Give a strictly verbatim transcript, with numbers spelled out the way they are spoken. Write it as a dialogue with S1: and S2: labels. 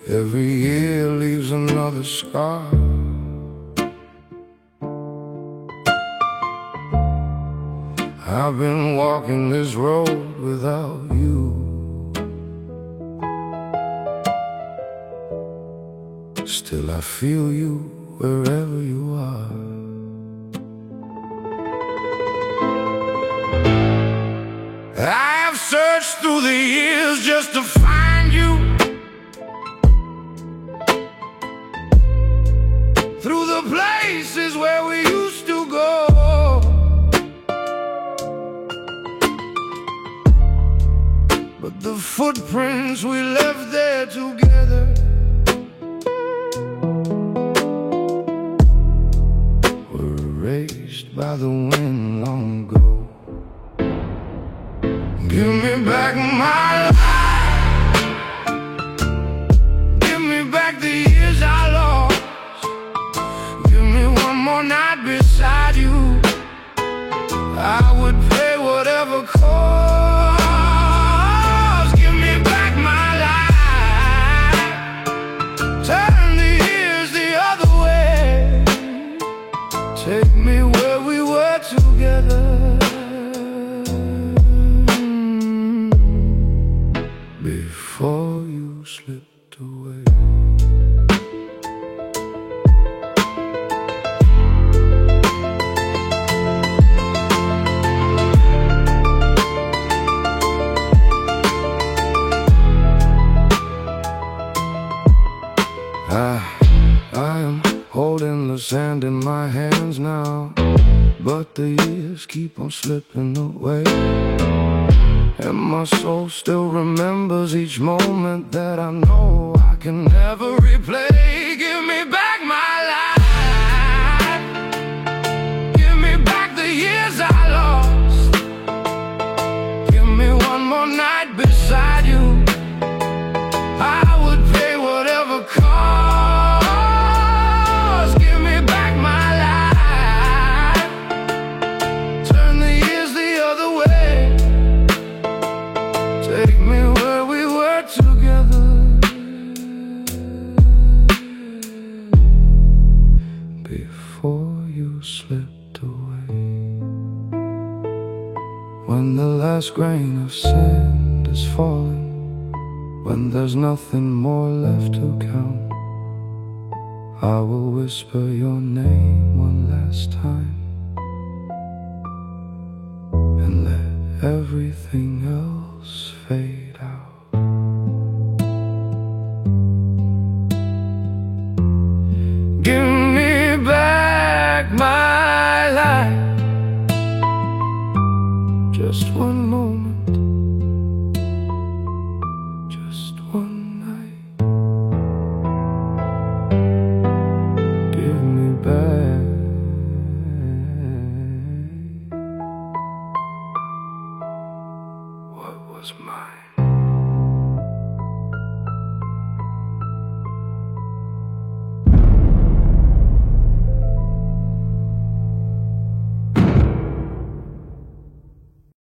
S1: Every year leaves another scar. I've been walking this road without you. Still I feel you wherever you are. I have searched through the years just to find you, through the places where we used to go. But the footprints we left there together were erased by the wind long ago. Give me back my life, give me back the years I lost. Give me one more night beside you, I would pay whatever cost. Give me back my life, turn the years the other way. Take me where we were together, before you slipped away. I, I am holding the sand in my hands now, but the years keep on slipping away. And my soul still remembers each moment that I know I can never replay. Give me back my life, give me back the years I lost. Give me one more night beside you, I would pay whatever cost. Give me back my life, turn the years the other way. Take me where we were together, before you slipped away. When the last grain of sand is falling, when there's nothing more left to count, I will whisper your name one last time, and let everything else fade.